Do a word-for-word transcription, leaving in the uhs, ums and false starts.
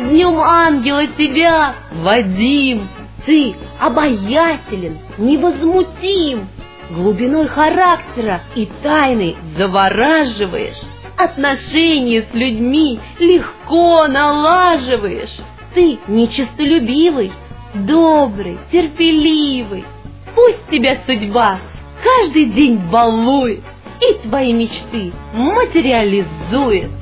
С днем ангела тебя, Вадим! Ты обаятелен, невозмутим, глубиной характера и тайны завораживаешь, отношения с людьми легко налаживаешь. Ты нечестолюбивый, добрый, терпеливый. Пусть тебя судьба каждый день балует и твои мечты материализует.